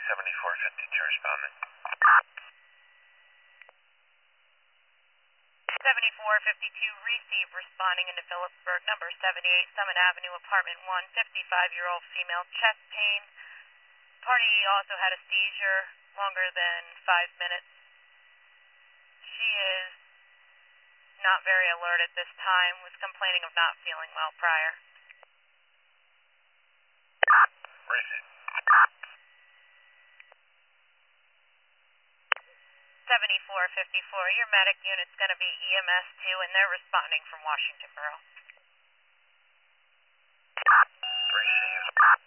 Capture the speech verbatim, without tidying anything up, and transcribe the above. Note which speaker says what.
Speaker 1: seventy-four fifty-two responding.
Speaker 2: seventy-four fifty-two, receive, responding into Phillipsburg, number seventy-eight, Summit Avenue, apartment one, fifty-five-year-old female, chest pain. Party also had a seizure longer than five minutes. She is not very alert at this time, was complaining of not feeling well prior.
Speaker 1: Receive.
Speaker 2: seventy-four fifty-four, your medic unit's going to be E M S two, and they're responding from Washington Borough.
Speaker 1: Receive.